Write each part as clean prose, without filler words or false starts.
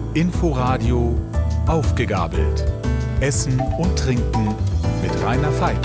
Inforadio aufgegabelt. Essen und Trinken mit Rainer Veit.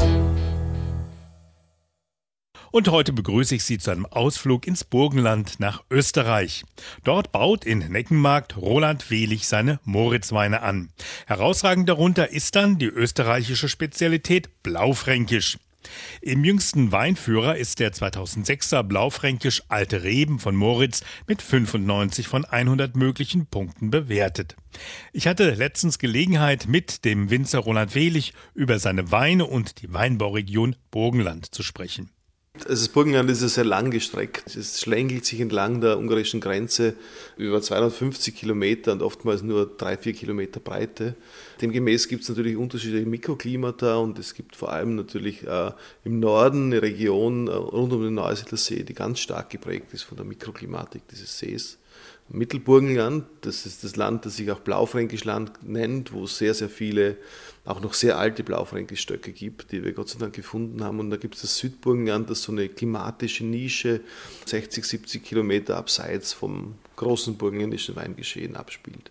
Und heute begrüße ich Sie zu einem Ausflug ins Burgenland nach Österreich. Dort baut in Neckenmarkt Roland Wehlich seine Moritzweine an. Herausragend darunter ist dann die österreichische Spezialität Blaufränkisch. Im jüngsten Weinführer ist der 2006er Blaufränkisch Alte Reben von Moritz mit 95 von 100 möglichen Punkten bewertet. Ich hatte letztens Gelegenheit, mit dem Winzer Roland Wehlich über seine Weine und die Weinbauregion Burgenland zu sprechen. Also das Burgenland ist ja sehr lang gestreckt. Es schlängelt sich entlang der ungarischen Grenze über 250 Kilometer und oftmals nur 3-4 Kilometer Breite. Demgemäß gibt es natürlich unterschiedliche Mikroklimata und es gibt vor allem natürlich im Norden eine Region rund um den Neusiedler See, die ganz stark geprägt ist von der Mikroklimatik dieses Sees. Mittelburgenland, das ist das Land, das sich auch Blaufränkischland nennt, wo es sehr, sehr viele, auch noch sehr alte Blaufränkischstöcke gibt, die wir Gott sei Dank gefunden haben. Und da gibt es das Südburgenland, das so eine klimatische Nische 60, 70 Kilometer abseits vom großen burgenländischen Weingeschehen abspielt.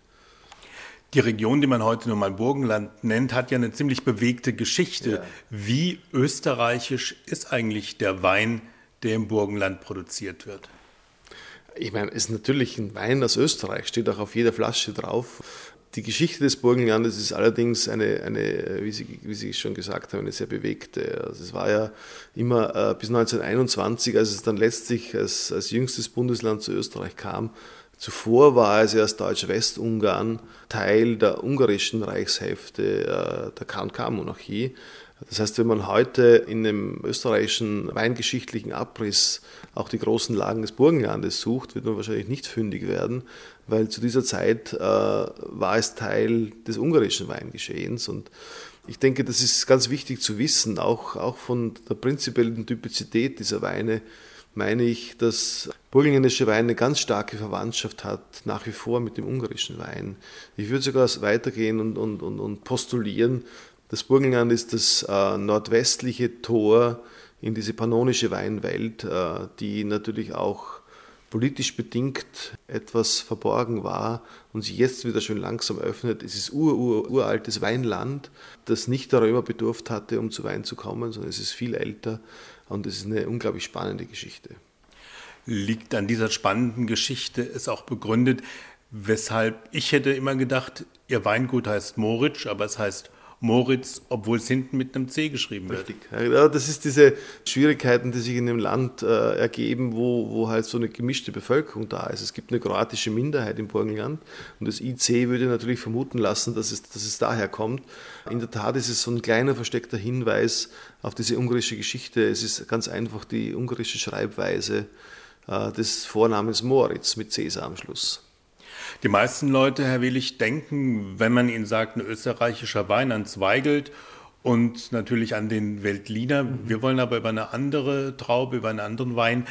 Die Region, die man heute nun mal Burgenland nennt, hat ja eine ziemlich bewegte Geschichte. Ja. Wie österreichisch ist eigentlich der Wein, der im Burgenland produziert wird? Ich meine, es ist natürlich ein Wein aus Österreich, steht auch auf jeder Flasche drauf. Die Geschichte des Burgenlandes ist allerdings eine wie Sie schon gesagt haben, eine sehr bewegte. Also es war ja immer bis 1921, als es dann letztlich als jüngstes Bundesland zu Österreich kam. Zuvor war es erst Deutsch-Westungarn, Teil der ungarischen Reichshälfte der K&K-Monarchie. Das heißt, wenn man heute in einem österreichischen weingeschichtlichen Abriss auch die großen Lagen des Burgenlandes sucht, wird man wahrscheinlich nicht fündig werden, weil zu dieser Zeit war es Teil des ungarischen Weingeschehens. Und ich denke, das ist ganz wichtig zu wissen, auch von der prinzipiellen Typizität dieser Weine, meine ich, dass burgenländische Wein eine ganz starke Verwandtschaft hat, nach wie vor mit dem ungarischen Wein. Ich würde sogar weitergehen und postulieren, das Burgenland ist das nordwestliche Tor in diese pannonische Weinwelt, die natürlich auch politisch bedingt etwas verborgen war und sich jetzt wieder schön langsam öffnet. Es ist uraltes Weinland, das nicht der Römer bedurft hatte, um zu Wein zu kommen, sondern es ist viel älter und es ist eine unglaublich spannende Geschichte. Liegt an dieser spannenden Geschichte ist auch begründet, weshalb ich hätte immer gedacht, Ihr Weingut heißt Moritz, aber es heißt Moritz, obwohl es hinten mit einem C geschrieben wird. Richtig. Ja, das ist diese Schwierigkeiten, die sich in einem Land ergeben, wo halt so eine gemischte Bevölkerung da ist. Es gibt eine kroatische Minderheit im Burgenland und das IC würde natürlich vermuten lassen, dass es daher kommt. In der Tat ist es so ein kleiner versteckter Hinweis auf diese ungarische Geschichte. Es ist ganz einfach die ungarische Schreibweise des Vornamens Moritz mit Cäsar am Schluss. Die meisten Leute, Herr Wehlich, denken, wenn man ihnen sagt, ein österreichischer Wein, an Zweigelt und natürlich an den Veltliner. Wir wollen aber über eine andere Traube, über einen anderen Wein,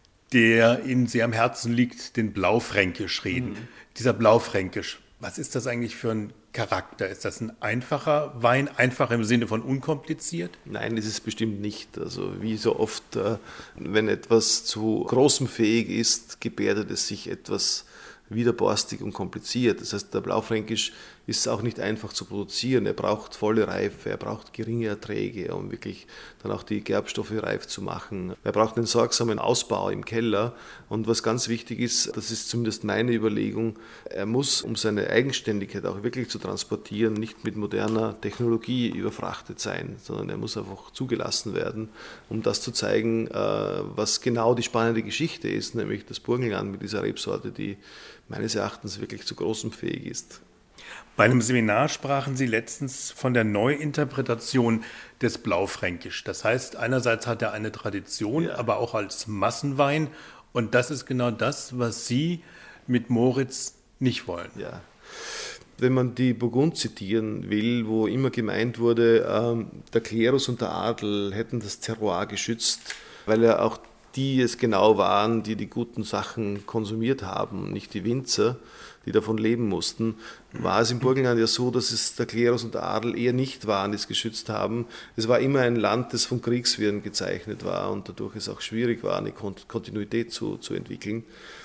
der Ihnen sehr am Herzen liegt, den Blaufränkisch reden. Dieser Blaufränkisch, was ist das eigentlich für ein Charakter? Ist das ein einfacher Wein, einfach im Sinne von unkompliziert? Nein, das ist bestimmt nicht. Also wie so oft, wenn etwas zu großem fähig ist, gebärdet es sich etwas widerborstig und kompliziert. Das heißt, der Blaufränkisch ist auch nicht einfach zu produzieren. Er braucht volle Reife, er braucht geringe Erträge, um wirklich dann auch die Gerbstoffe reif zu machen. Er braucht einen sorgsamen Ausbau im Keller. Und was ganz wichtig ist, das ist zumindest meine Überlegung, er muss, um seine Eigenständigkeit auch wirklich zu transportieren, nicht mit moderner Technologie überfrachtet sein, sondern er muss einfach zugelassen werden, um das zu zeigen, was genau die spannende Geschichte ist, nämlich das Burgenland mit dieser Rebsorte, die meines Erachtens wirklich zu großem fähig ist. Bei einem Seminar sprachen Sie letztens von der Neuinterpretation des Blaufränkisch. Das heißt, einerseits hat er eine Tradition, aber auch als Massenwein. Und das ist genau das, was Sie mit Moritz nicht wollen. Ja. Wenn man die Burgund zitieren will, wo immer gemeint wurde, der Klerus und der Adel hätten das Terroir geschützt, weil ja auch die es genau waren, die die guten Sachen konsumiert haben, nicht die Winzer, die davon leben mussten, war es im Burgenland ja so, dass es der Klerus und der Adel eher nicht waren, die es geschützt haben. Es war immer ein Land, das von Kriegswirren gezeichnet war und dadurch es auch schwierig war, eine Kontinuität zu entwickeln.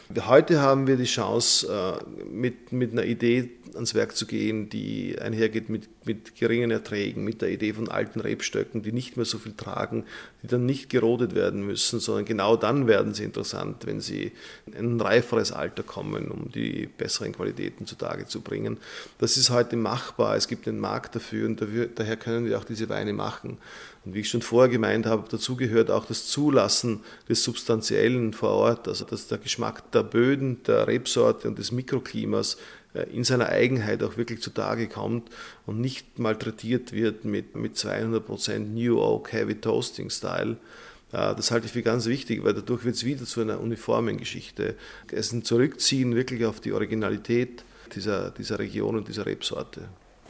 Heute haben wir die Chance, mit einer Idee ans Werk zu gehen, die einhergeht mit geringen Erträgen, mit der Idee von alten Rebstöcken, die nicht mehr so viel tragen, die dann nicht gerodet werden müssen, sondern genau dann werden sie interessant, wenn sie in ein reiferes Alter kommen, um die besseren Qualitäten zutage zu bringen. Das ist heute machbar, es gibt einen Markt dafür und daher können wir auch diese Weine machen. Und wie ich schon vorher gemeint habe, dazu gehört auch das Zulassen des Substanziellen vor Ort, also dass der Geschmack der Böden, der Rebsorte und des Mikroklimas in seiner Eigenheit auch wirklich zutage kommt und nicht malträtiert wird mit 200% New Oak Heavy Toasting Style. Das halte ich für ganz wichtig, weil dadurch wird es wieder zu einer uniformen Geschichte. Es ist ein Zurückziehen wirklich auf die Originalität dieser Region und dieser Rebsorte.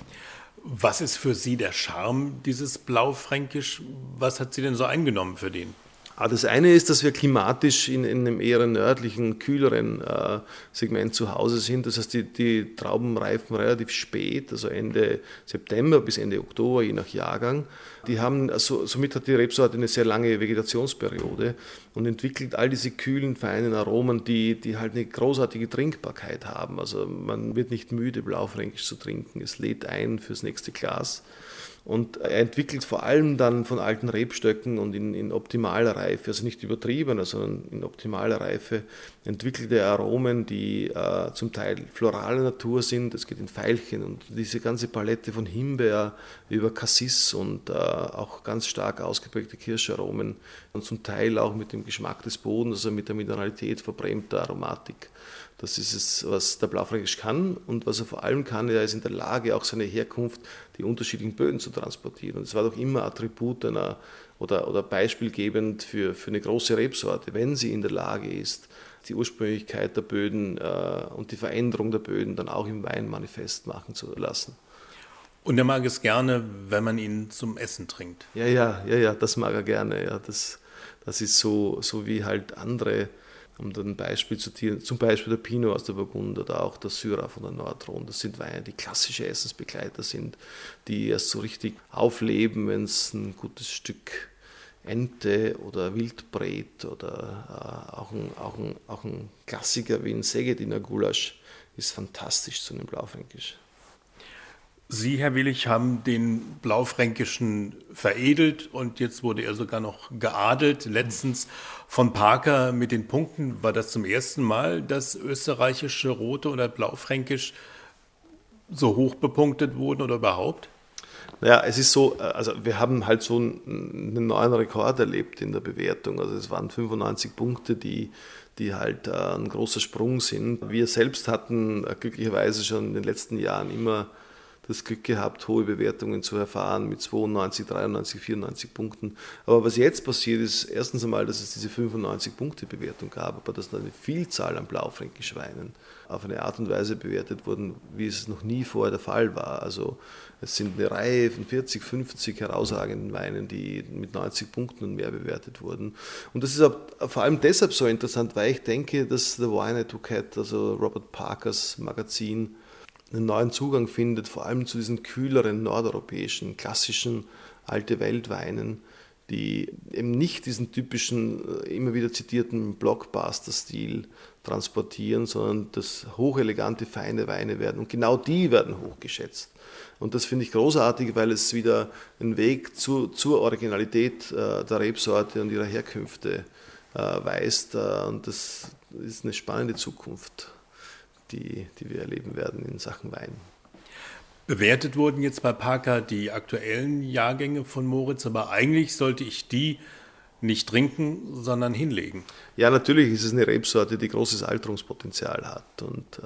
Was ist für Sie der Charme dieses Blaufränkisch? Was hat Sie denn so eingenommen für den? Das eine ist, dass wir klimatisch in einem eher nördlichen, kühleren Segment zu Hause sind. Das heißt, die Trauben reifen relativ spät, also Ende September bis Ende Oktober, je nach Jahrgang. Somit hat die Rebsorte eine sehr lange Vegetationsperiode und entwickelt all diese kühlen, feinen Aromen, die halt eine großartige Trinkbarkeit haben. Also man wird nicht müde, Blaufränkisch zu trinken. Es lädt ein fürs nächste Glas. Und er entwickelt vor allem dann von alten Rebstöcken und in optimaler Reife, also nicht übertriebener, sondern in optimaler Reife, entwickelt er Aromen, die zum Teil floraler Natur sind. Es geht in Veilchen und diese ganze Palette von Himbeer über Cassis und auch ganz stark ausgeprägte Kirscharomen und zum Teil auch mit dem Geschmack des Bodens, also mit der Mineralität verbrämter Aromatik. Das ist es, was der Blaufränkisch kann und was er vor allem kann, er ist in der Lage, auch seine Herkunft, die unterschiedlichen Böden zu transportieren. Und es war doch immer Attribut oder beispielgebend für eine große Rebsorte, wenn sie in der Lage ist, die Ursprünglichkeit der Böden und die Veränderung der Böden dann auch im Wein manifest machen zu lassen. Und er mag es gerne, wenn man ihn zum Essen trinkt. Ja, das mag er gerne. Ja. Das ist so wie halt andere. Um dann ein Beispiel zu zitieren, zum Beispiel der Pinot aus der Burgund oder auch der Syrah von der Nordrhone. Das sind Weine, die klassische Essensbegleiter sind, die erst so richtig aufleben, wenn es ein gutes Stück Ente oder Wildbret oder auch ein Klassiker wie ein Szegediner Gulasch ist fantastisch zu einem Blaufränkisch. Sie, Herr Willich, haben den Blaufränkischen veredelt und jetzt wurde er sogar noch geadelt. Letztens von Parker mit den Punkten. War das zum ersten Mal, dass österreichische Rote oder Blaufränkisch so hoch bepunktet wurden oder überhaupt? Naja, es ist so, also wir haben halt so einen neuen Rekord erlebt in der Bewertung. Also es waren 95 Punkte, die halt ein großer Sprung sind. Wir selbst hatten glücklicherweise schon in den letzten Jahren immer das Glück gehabt, hohe Bewertungen zu erfahren mit 92, 93, 94 Punkten. Aber was jetzt passiert ist, erstens einmal, dass es diese 95-Punkte-Bewertung gab, aber dass eine Vielzahl an Blaufränkisch-Weinen auf eine Art und Weise bewertet wurden, wie es noch nie vorher der Fall war. Also es sind eine Reihe von 40, 50 herausragenden Weinen, die mit 90 Punkten und mehr bewertet wurden. Und das ist vor allem deshalb so interessant, weil ich denke, dass The Wine I Took Hat, also Robert Parkers Magazin, einen neuen Zugang findet, vor allem zu diesen kühleren nordeuropäischen, klassischen alte Weltweinen, die eben nicht diesen typischen, immer wieder zitierten Blockbuster-Stil transportieren, sondern das hochelegante, feine Weine werden. Und genau die werden hochgeschätzt. Und das finde ich großartig, weil es wieder einen Weg zur Originalität der Rebsorte und ihrer Herkünfte weist. Und das ist eine spannende Zukunft, die wir erleben werden in Sachen Wein. Bewertet wurden jetzt bei Parker die aktuellen Jahrgänge von Moritz, aber eigentlich sollte ich die nicht trinken, sondern hinlegen. Ja, natürlich ist es eine Rebsorte, die großes Alterungspotenzial hat. Und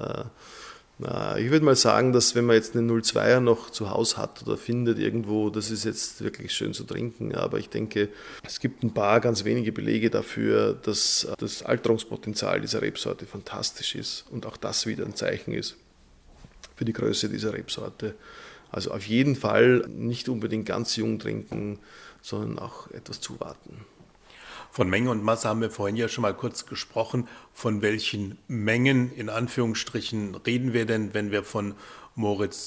ich würde mal sagen, dass wenn man jetzt einen 02er noch zu Hause hat oder findet irgendwo, das ist jetzt wirklich schön zu trinken. Aber ich denke, es gibt ein paar ganz wenige Belege dafür, dass das Alterungspotenzial dieser Rebsorte fantastisch ist und auch das wieder ein Zeichen ist für die Größe dieser Rebsorte. Also auf jeden Fall nicht unbedingt ganz jung trinken, sondern auch etwas zuwarten. Von Menge und Masse haben wir vorhin ja schon mal kurz gesprochen. Von welchen Mengen, in Anführungsstrichen, reden wir denn, wenn wir von Moritz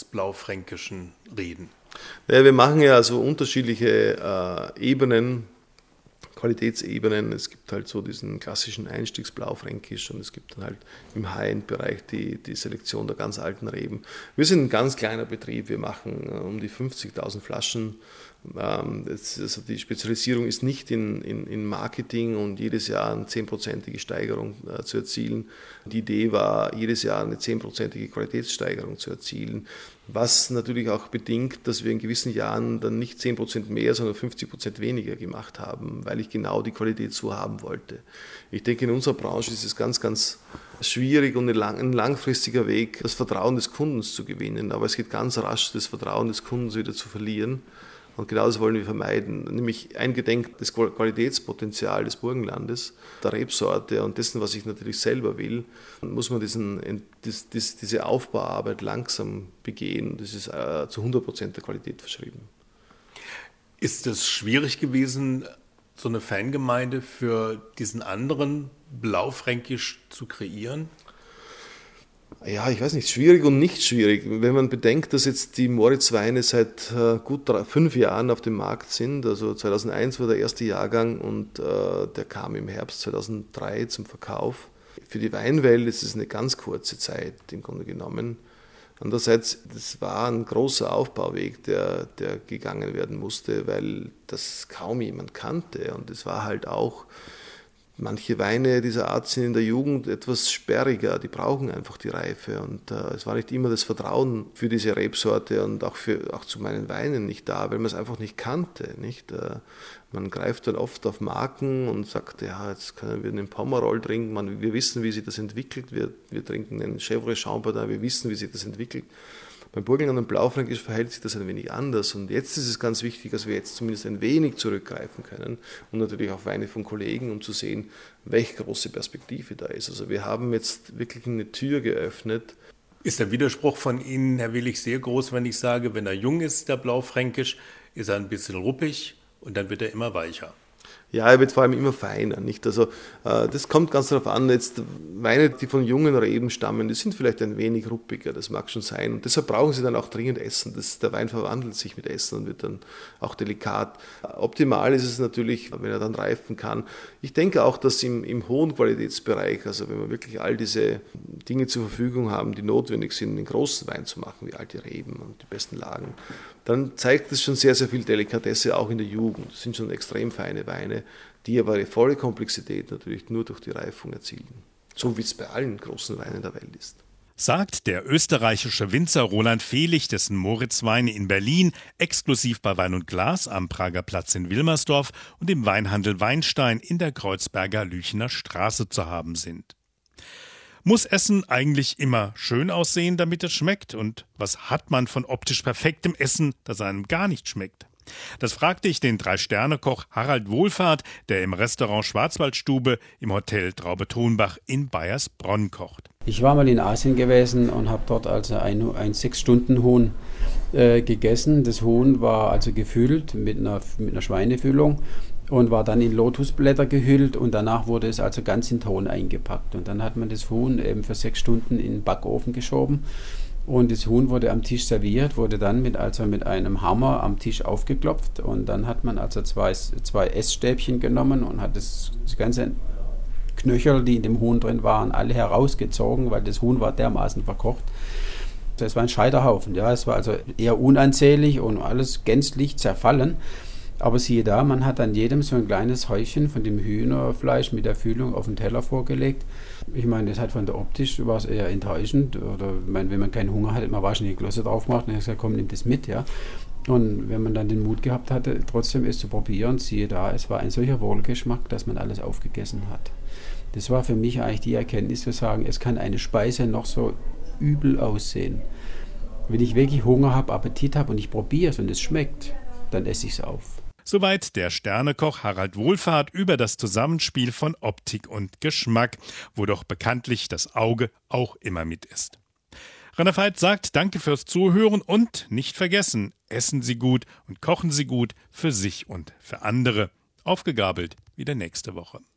Blaufränkischen reden? Ja, wir machen ja also unterschiedliche Ebenen Qualitätsebenen. Es gibt halt so diesen klassischen Einstiegsblaufränkisch und es gibt dann halt im High-End-Bereich die Selektion der ganz alten Reben. Wir sind ein ganz kleiner Betrieb, wir machen um die 50.000 Flaschen. Also die Spezialisierung ist nicht in Marketing und jedes Jahr eine 10%ige Steigerung zu erzielen. Die Idee war, jedes Jahr eine 10%ige Qualitätssteigerung zu erzielen, was natürlich auch bedingt, dass wir in gewissen Jahren dann nicht 10% mehr, sondern 50% weniger gemacht haben, weil ich genau die Qualität so haben wollte. Ich denke, in unserer Branche ist es ganz, ganz schwierig und ein langfristiger Weg, das Vertrauen des Kundens zu gewinnen, aber es geht ganz rasch, das Vertrauen des Kundens wieder zu verlieren. Und genau das wollen wir vermeiden, nämlich eingedenk des Qualitätspotenzials des Burgenlandes, der Rebsorte und dessen, was ich natürlich selber will, muss man diese Aufbauarbeit langsam begehen. Das ist zu 100% der Qualität verschrieben. Ist es schwierig gewesen, so eine Fangemeinde für diesen anderen Blaufränkisch zu kreieren? Ja, ich weiß nicht, schwierig und nicht schwierig. Wenn man bedenkt, dass jetzt die Moritz-Weine seit gut 5 Jahren auf dem Markt sind, also 2001 war der erste Jahrgang und der kam im Herbst 2003 zum Verkauf. Für die Weinwelt ist es eine ganz kurze Zeit im Grunde genommen. Andererseits, das war ein großer Aufbauweg, der gegangen werden musste, weil das kaum jemand kannte und es war halt auch... Manche Weine dieser Art sind in der Jugend etwas sperriger, die brauchen einfach die Reife und es war nicht immer das Vertrauen für diese Rebsorte und auch zu meinen Weinen nicht da, weil man es einfach nicht kannte. Nicht? Man greift dann oft auf Marken und sagt, ja, jetzt können wir einen Pomerol trinken, wir wissen, wie sich das entwickelt, wir trinken einen Chèvre Chambertin, wir wissen, wie sich das entwickelt. Beim Burgenland und Blaufränkisch verhält sich das ein wenig anders und jetzt ist es ganz wichtig, dass wir jetzt zumindest ein wenig zurückgreifen können und natürlich auch Weine von Kollegen, um zu sehen, welche große Perspektive da ist. Also wir haben jetzt wirklich eine Tür geöffnet. Ist der Widerspruch von Ihnen, Herr Welig, sehr groß, wenn ich sage, wenn er jung ist, der Blaufränkisch, ist er ein bisschen ruppig und dann wird er immer weicher? Ja, er wird vor allem immer feiner. Nicht? Also, das kommt ganz darauf an, jetzt Weine, die von jungen Reben stammen, die sind vielleicht ein wenig ruppiger, das mag schon sein. Und deshalb brauchen sie dann auch dringend Essen. Der Wein verwandelt sich mit Essen und wird dann auch delikat. Optimal ist es natürlich, wenn er dann reifen kann. Ich denke auch, dass im hohen Qualitätsbereich, also wenn wir wirklich all diese Dinge zur Verfügung haben, die notwendig sind, einen großen Wein zu machen, wie alte Reben und die besten Lagen, dann zeigt es schon sehr, sehr viel Delikatesse auch in der Jugend. Das sind schon extrem feine Weine, die aber ihre volle Komplexität natürlich nur durch die Reifung erzielen. So wie es bei allen großen Weinen der Welt ist. Sagt der österreichische Winzer Roland Velig, dessen Moritz-Weine in Berlin exklusiv bei Wein und Glas am Prager Platz in Wilmersdorf und im Weinhandel Weinstein in der Kreuzberger Lüchener Straße zu haben sind. Muss Essen eigentlich immer schön aussehen, damit es schmeckt? Und was hat man von optisch perfektem Essen, das einem gar nicht schmeckt? Das fragte ich den 3-Sterne-Koch Harald Wohlfahrt, der im Restaurant Schwarzwaldstube im Hotel Traube-Thonbach in Baiersbronn kocht. Ich war mal in Asien gewesen und habe dort also ein 6-Stunden-Huhn gegessen. Das Huhn war also gefüllt mit einer Schweinefüllung und war dann in Lotusblätter gehüllt und danach wurde es also ganz in Ton eingepackt. Und dann hat man das Huhn eben für 6 Stunden in den Backofen geschoben und das Huhn wurde am Tisch serviert, wurde dann mit einem Hammer am Tisch aufgeklopft und dann hat man also zwei Essstäbchen genommen und hat das ganze Knöchel, die in dem Huhn drin waren, alle herausgezogen, weil das Huhn war dermaßen verkocht. Es war ein Scheiterhaufen, ja, es war also eher unansehnlich und alles gänzlich zerfallen. Aber siehe da, man hat dann jedem so ein kleines Häufchen von dem Hühnerfleisch mit der Füllung auf den Teller vorgelegt. Ich meine, das hat von der Optik war es eher enttäuschend. Oder ich meine, wenn man keinen Hunger hat, hat man wahrscheinlich die Glosse drauf gemacht und hat gesagt, komm, nimm das mit, ja. Und wenn man dann den Mut gehabt hatte, trotzdem es zu probieren, siehe da, es war ein solcher Wohlgeschmack, dass man alles aufgegessen hat. Das war für mich eigentlich die Erkenntnis zu sagen, es kann eine Speise noch so übel aussehen. Wenn ich wirklich Hunger habe, Appetit habe und ich probiere es und es schmeckt, dann esse ich es auf. Soweit der Sternekoch Harald Wohlfahrt über das Zusammenspiel von Optik und Geschmack, wo doch bekanntlich das Auge auch immer mit ist. Rainer Veit sagt Danke fürs Zuhören und nicht vergessen, essen Sie gut und kochen Sie gut für sich und für andere. Aufgegabelt wieder nächste Woche.